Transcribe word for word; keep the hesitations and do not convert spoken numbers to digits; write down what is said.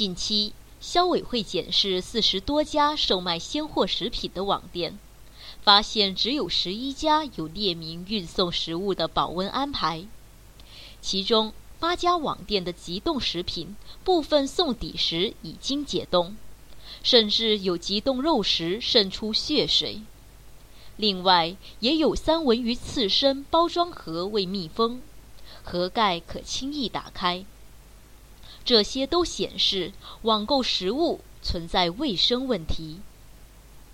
近期，消委会检视四十多家售卖鲜货食品的网店，发现只有十一家有列明运送食物的保温安排，其中八家网店的急冻食品部分送抵时已经解冻，甚至有急冻肉食渗出血水。另外，也有三文鱼刺身包装盒未密封，盒盖可轻易打开。这些都显示网购食物存在卫生问题。